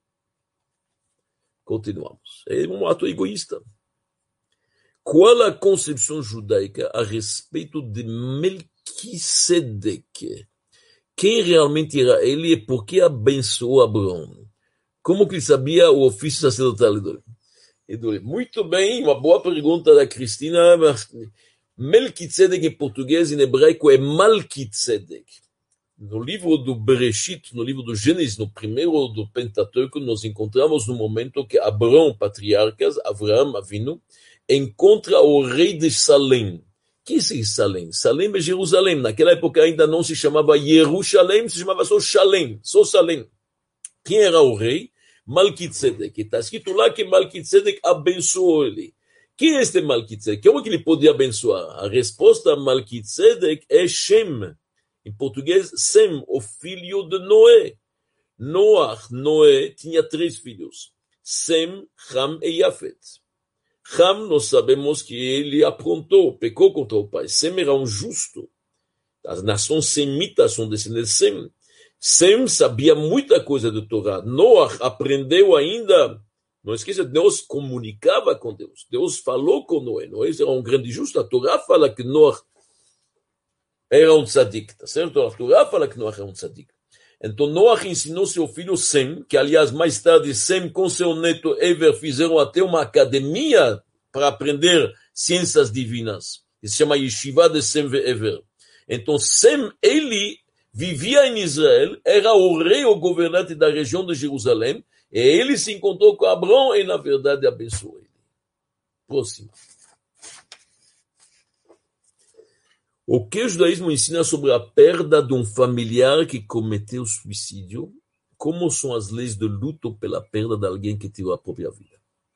Continuamos. É um ato egoísta. Qual a concepção judaica a respeito de Melquisedeque? Quem realmente era ele e por que abençoou Abraão? Como que ele sabia o ofício sacerdotal dele? Muito bem, uma boa pergunta da Cristina. Melquisedec em português, em hebraico, é Malquisedec. No livro do Bereshit, no livro do Gênesis, no primeiro do Pentateuco, nós encontramos no momento que Abraão, patriarcas, Avraham, Avinu, encontra o rei de Salém. Que é Salém? Salém é Jerusalém. Naquela época ainda não se chamava Jerusalém, se chamava só Shalem, só Salém. Quem era o rei? Malquisedec. Está escrito lá que Malquisedec abençoou ele. Quem é este Malquisedec? Como que ele podia abençoar? A resposta a Malquisedec é Shem. Em português, Sem, o filho de Noé. Noé tinha 3 filhos. Sem, Ham e Yafet. Ham, nós sabemos que ele aprontou, pecou contra o pai. Sem era um justo. As nações semitas são descendentes de Sem. Sem sabia muita coisa do Torá. Noé aprendeu ainda. Não esqueça, Deus comunicava com Deus. Deus falou com Noé. Noé era um grande justo. A Torá fala que Noé era um tzadik, tá certo? A Torá fala que Noé era um tzadik. Então Noé ensinou seu filho Sem, que aliás mais tarde Sem com seu neto Ever fizeram até uma academia para aprender ciências divinas. Isso se chama Yeshiva de Sem e Ever. Então Sem, ele vivia em Israel, era o rei ou governante da região de Jerusalém, e ele se encontrou com Abraão e na verdade abençoou ele. Próximo. O que o judaísmo ensina sobre a perda de um familiar que cometeu suicídio? Como são as leis de luto pela perda de alguém que tirou a própria vida?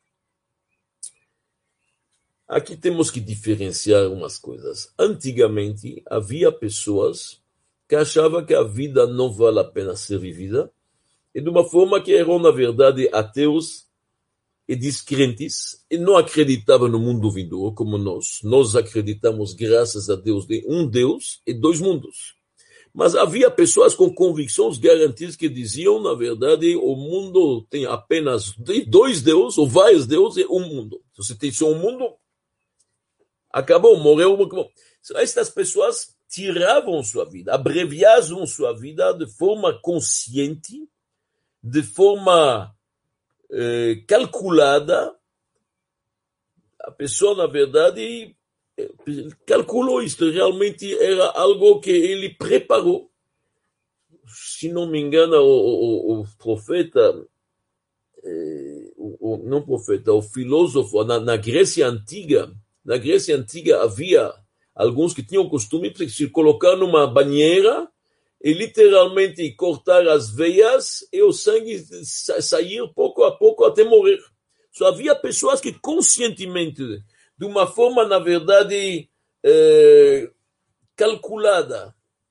Aqui temos que diferenciar umas coisas. Antigamente, havia pessoas que achavam que a vida não vale a pena ser vivida, e de uma forma que eram, na verdade, ateus e descrentes, e não acreditavam no mundo vindouro como nós. Nós acreditamos, graças a Deus, em um Deus e 2 mundos. Mas havia pessoas com convicções garantidas que diziam, na verdade, o mundo tem apenas 2 deuses, ou vários deuses, e um mundo. Se você tem só um mundo, acabou, morreu. Estas pessoas tiravam sua vida, abreviavam sua vida de forma consciente, de forma calculada. A pessoa, na verdade, calculou isto. Realmente era algo que ele preparou. Se não me engano, o profeta, não profeta, o filósofo, na Grécia Antiga, havia alguns que tinham o costume de se colocar numa banheira e literalmente cortar as veias e o sangue sair pouco a pouco até morrer. Só havia pessoas que conscientemente, de uma forma, na verdade, calculada,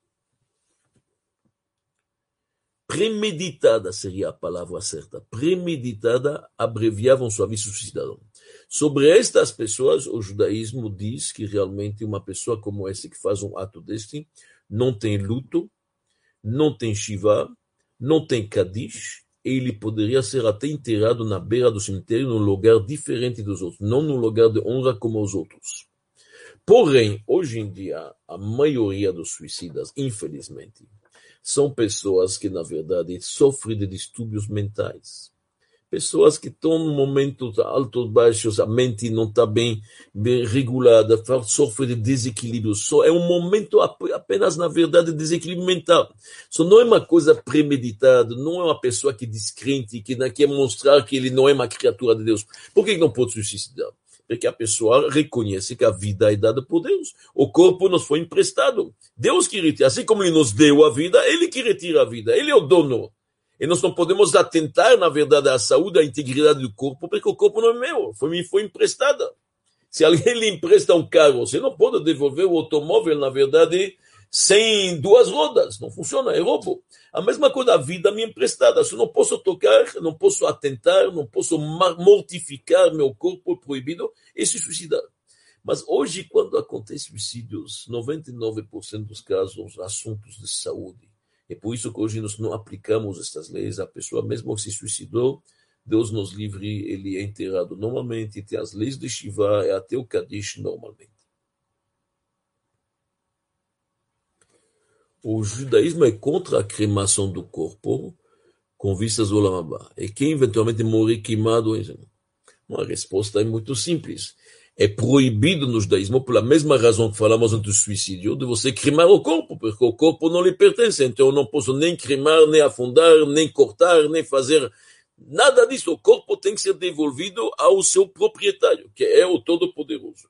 premeditada seria a palavra certa, premeditada, abreviavam sua vida suicidada. Sobre estas pessoas, o judaísmo diz que realmente uma pessoa como essa que faz um ato deste não tem luto, não tem Shiva, não tem Kaddish, e ele poderia ser até enterrado na beira do cemitério num lugar diferente dos outros, não num lugar de honra como os outros. Porém, hoje em dia, a maioria dos suicidas, infelizmente, são pessoas que, na verdade, sofrem de distúrbios mentais. Pessoas que estão em momentos altos, baixos, a mente não está bem regulada, sofrem de desequilíbrio. Só é um momento apenas, na verdade, de desequilíbrio mental. Só não é uma coisa premeditada, não é uma pessoa que descrente, que quer mostrar que ele não é uma criatura de Deus. Por que não pode se suicidar? Porque a pessoa reconhece que a vida é dada por Deus. O corpo nos foi emprestado. Deus que retira. Assim como ele nos deu a vida, ele que retira a vida. Ele é o dono. E nós não podemos atentar, na verdade, à saúde, à integridade do corpo, porque o corpo não é meu. Me foi emprestada. Se alguém lhe empresta um carro, você não pode devolver o automóvel, na verdade, sem duas rodas. Não funciona, é roubo. A mesma coisa, a vida me emprestada. Se eu não posso tocar, não posso atentar, não posso mortificar meu corpo, é proibido, e se suicidar. Mas hoje, quando acontecem suicídios, 99% dos casos são assuntos de saúde. É por isso que hoje nós não aplicamos estas leis. A pessoa, mesmo que se suicidou, Deus nos livre, ele é enterrado normalmente, tem as leis de Shiva e até o Kaddish normalmente. O judaísmo é contra a cremação do corpo com vistas ao Olam Haba. E quem eventualmente morrer queimado, a resposta é muito simples. É proibido no judaísmo, pela mesma razão que falamos antes do suicídio, de você cremar o corpo, porque o corpo não lhe pertence. Então eu não posso nem cremar, nem afundar, nem cortar, nem fazer nada disso. O corpo tem que ser devolvido ao seu proprietário, que é o Todo-Poderoso.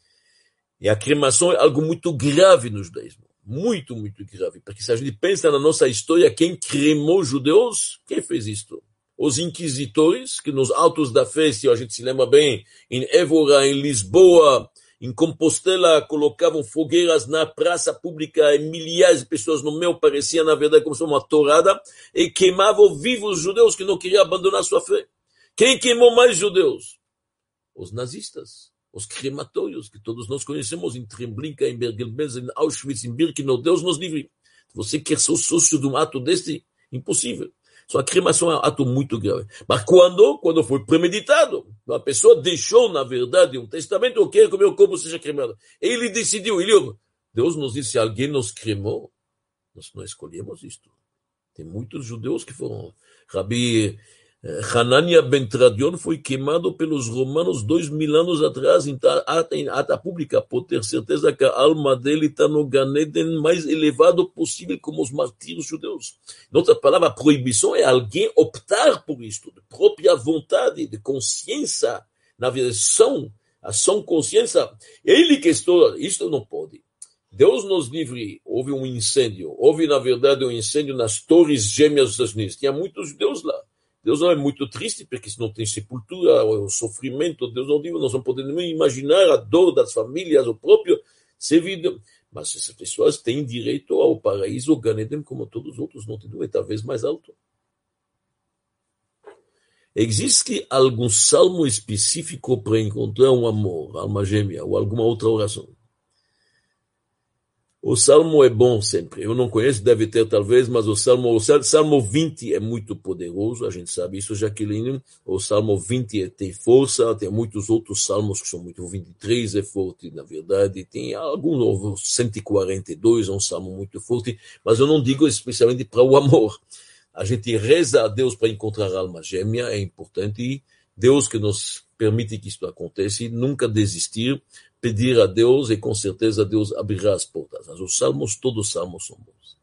E a cremação é algo muito grave no judaísmo. Muito, muito grave. Porque se a gente pensa na nossa história, quem cremou judeus, quem fez isto? Os inquisitores, que nos Autos da Fé, se a gente se lembra bem, em Évora, em Lisboa, em Compostela, colocavam fogueiras na praça pública e milhares de pessoas no meio, parecia na verdade como se fosse uma tourada, e queimavam vivos os judeus que não queriam abandonar sua fé. Quem queimou mais judeus? Os nazistas. Os crematórios, que todos nós conhecemos em Treblinka, em Bergen-Belsen, em Auschwitz, em Birkenau, Deus nos livre. Você quer ser sócio de um ato deste? Impossível. Só a cremação é um ato muito grave. Mas quando foi premeditado, a pessoa deixou, na verdade, um testamento, eu quero que o meu corpo seja cremado. Ele decidiu, Deus nos disse, se alguém nos cremou, nós não escolhemos isto. Tem muitos judeus que foram. Rabi Hanania ben Tradion foi queimado pelos romanos 2000 anos atrás em ata pública, por ter certeza que a alma dele está no Gan Eden mais elevado possível, como os martírios judeus. Em outra palavra, a proibição é alguém optar por isto, de própria vontade, de consciência, na versão, ação consciência. Ele que isto não pode. Deus nos livre, houve um incêndio, houve na verdade um incêndio nas Torres Gêmeas dos Estados Unidos, tinha muitos judeus lá. Deus não é muito triste, porque se não tem sepultura, o sofrimento, Deus não diz, nós não podemos nem imaginar a dor das famílias, o próprio servido. Mas essas pessoas têm direito ao paraíso, ao Gan Eden, como todos os outros, não tem dúvida, talvez mais alto. Existe algum salmo específico para encontrar um amor, alma gêmea, ou alguma outra oração? O Salmo é bom sempre. Eu não conheço, deve ter talvez, mas o Salmo 20 é muito poderoso, a gente sabe isso, Jaqueline. O Salmo 20 tem força, tem muitos outros salmos que são muito. O 23 é forte, na verdade. Tem alguns, o 142 é um salmo muito forte, mas eu não digo especialmente para o amor. A gente reza a Deus para encontrar a alma gêmea, é importante. Deus que nos permite que isto aconteça, nunca desistir, pedir a Deus e com certeza Deus abrirá as portas. Mas os salmos, todos os salmos são bons.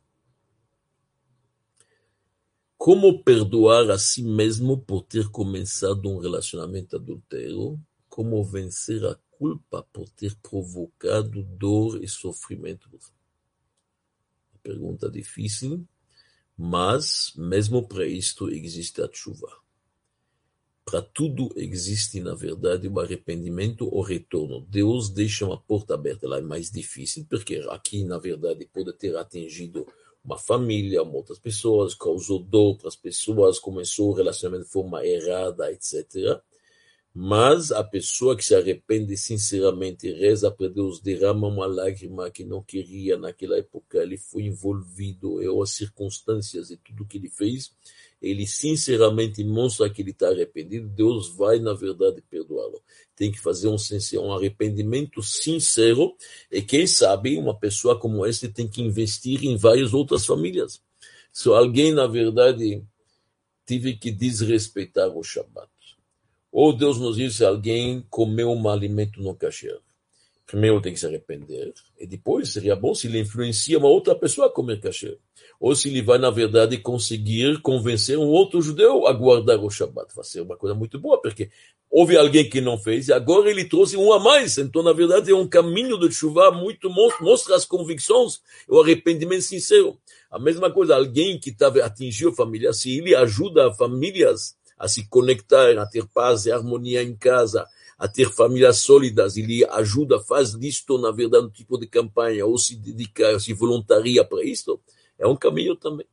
Como perdoar a si mesmo por ter começado um relacionamento adultério? Como vencer a culpa por ter provocado dor e sofrimento? Pergunta difícil, mas mesmo para isto existe a tshuva. Para tudo existe, na verdade, o arrependimento ou retorno. Deus deixa uma porta aberta, lá é mais difícil, porque aqui, na verdade, pode ter atingido uma família, outras pessoas, causou dor para as pessoas, começou o relacionamento de forma errada, etc. Mas a pessoa que se arrepende sinceramente, reza para Deus, derrama uma lágrima que não queria naquela época, ele foi envolvido, ou as circunstâncias e tudo que ele fez, ele sinceramente mostra que ele está arrependido, Deus vai, na verdade, perdoá-lo. Tem que fazer um arrependimento sincero, e quem sabe uma pessoa como essa tem que investir em várias outras famílias. Se alguém, na verdade, teve que desrespeitar o Shabat, ou Deus nos diz se alguém comeu um alimento não kasher. Primeiro tem que se arrepender, e depois seria bom se ele influencia uma outra pessoa a comer kasher. Ou se ele vai, na verdade, conseguir convencer um outro judeu a guardar o Shabat. Vai ser uma coisa muito boa, porque houve alguém que não fez, e agora ele trouxe um a mais. Então, na verdade, é um caminho de chuva muito, mostra as convicções, o arrependimento sincero. A mesma coisa, alguém que atingiu a família, se ele ajuda famílias a se conectar, a ter paz e harmonia em casa, a ter famílias sólidas, ele ajuda, faz disto, na verdade, um tipo de campanha, ou se dedica, se voluntaria para isto, é um caminho também.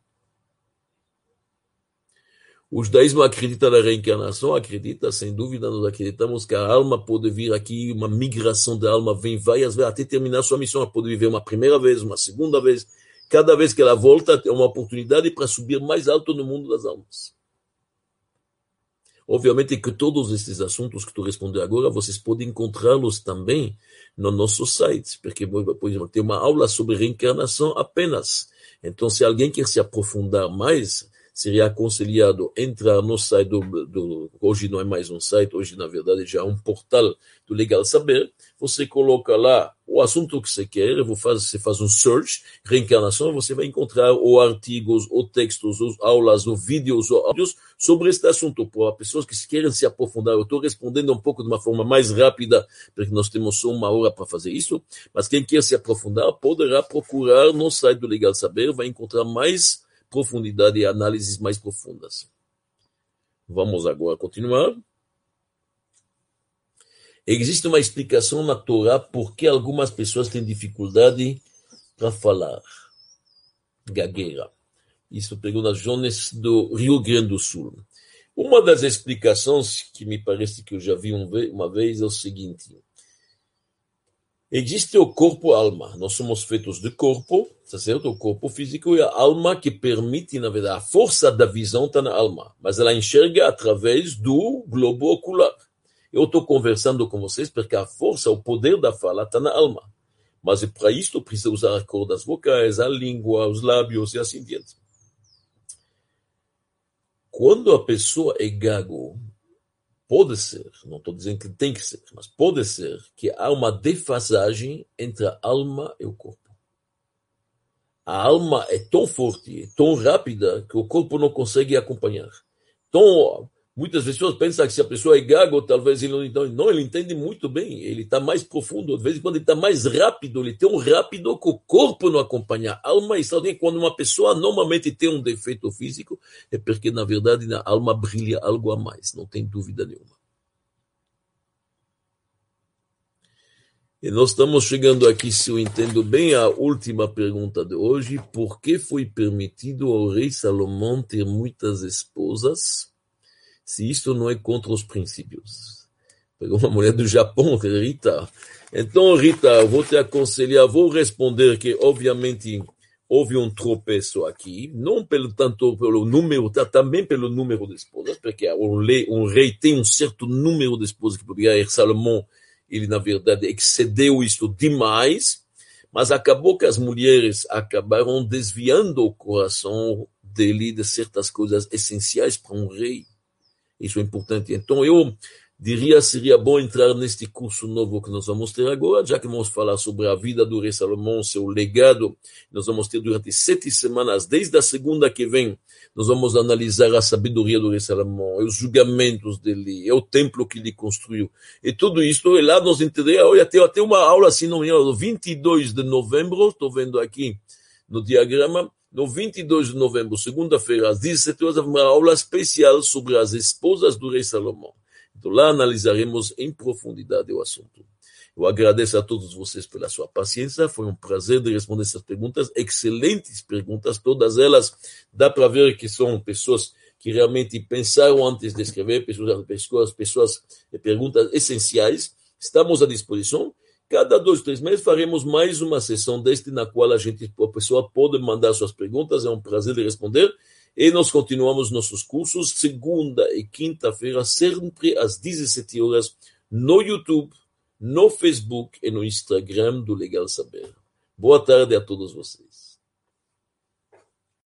O judaísmo acredita na reencarnação, acredita, sem dúvida, nós acreditamos que a alma pode vir aqui, uma migração da alma vem várias vezes, até terminar sua missão, ela pode viver uma primeira vez, uma segunda vez, cada vez que ela volta, é uma oportunidade para subir mais alto no mundo das almas. Obviamente que todos esses assuntos que tu respondeu agora, vocês podem encontrá-los também no nosso site, porque, por exemplo, tem uma aula sobre reencarnação apenas. Então, se alguém quer se aprofundar mais, seria aconselhado entrar no site hoje não é mais um site, hoje, na verdade, já é um portal do Legal Saber. Você coloca lá o assunto que você quer, você faz um search, reencarnação, você vai encontrar ou artigos, ou textos, ou aulas, ou vídeos, ou áudios sobre este assunto. Para pessoas que querem se aprofundar, eu estou respondendo um pouco de uma forma mais rápida, porque nós temos só uma hora para fazer isso, mas quem quer se aprofundar poderá procurar no site do Legal Saber, vai encontrar mais profundidade e análises mais profundas. Vamos agora continuar. Existe uma explicação na Torá por que algumas pessoas têm dificuldade para falar. Gagueira. Isso pegou nas Jones do Rio Grande do Sul. Uma das explicações que me parece que eu já vi uma vez é o seguinte. Existe o corpo-alma. Nós somos feitos de corpo, tá certo? O corpo físico e a alma que permite, na verdade, a força da visão está na alma, mas ela enxerga através do globo ocular. Eu estou conversando com vocês porque a força, o poder da fala está na alma. Mas para isso precisa usar as cordas vocais, a língua, os lábios e assim diante. Quando a pessoa é gago, pode ser, não estou dizendo que tem que ser, mas pode ser que há uma defasagem entre a alma e o corpo. A alma é tão forte, tão rápida, que o corpo não consegue acompanhar. Então, muitas pessoas pensam que se a pessoa é gago, talvez ele não entende. Não, ele entende muito bem, ele está mais profundo. De vez em quando ele está mais rápido, ele é tão rápido que o corpo não acompanha. A alma está bem. Quando uma pessoa normalmente tem um defeito físico, é porque, na verdade, na alma brilha algo a mais, não tem dúvida nenhuma. E nós estamos chegando aqui, se eu entendo bem, à última pergunta de hoje. Por que foi permitido ao rei Salomão ter muitas esposas, se isto não é contra os princípios? Pegou uma mulher do Japão, Rita. Então, Rita, eu vou te aconselhar, vou responder que, obviamente, houve um tropeço aqui, não tanto pelo número, também pelo número de esposas, porque um rei tem um certo número de esposas que poderia ir. Salomão, ele, na verdade, excedeu isto demais, mas acabou que as mulheres acabaram desviando o coração dele de certas coisas essenciais para um rei. Isso é importante. Então, eu diria, seria bom entrar neste curso novo que nós vamos ter agora, já que vamos falar sobre a vida do rei Salomão, seu legado. Nós vamos ter durante 7 semanas, desde a segunda que vem, nós vamos analisar a sabedoria do rei Salomão, os julgamentos dele, o templo que ele construiu. E tudo isso, e lá nós entendemos, olha, tem até uma aula assim, no 22 de novembro, estou vendo aqui no diagrama, no 22 de novembro, segunda-feira, às 17 horas, uma aula especial sobre as esposas do rei Salomão. Então lá analisaremos em profundidade o assunto. Eu agradeço a todos vocês pela sua paciência, foi um prazer de responder essas perguntas, excelentes perguntas, todas elas, dá para ver que são pessoas que realmente pensaram antes de escrever, pessoas perguntas essenciais, estamos à disposição. Cada 2, 3 meses faremos mais uma sessão na qual a pessoa pode mandar suas perguntas, é um prazer de responder. E nós continuamos nossos cursos segunda e quinta-feira, sempre às 17 horas, no YouTube, no Facebook e no Instagram do Legal Saber. Boa tarde a todos vocês.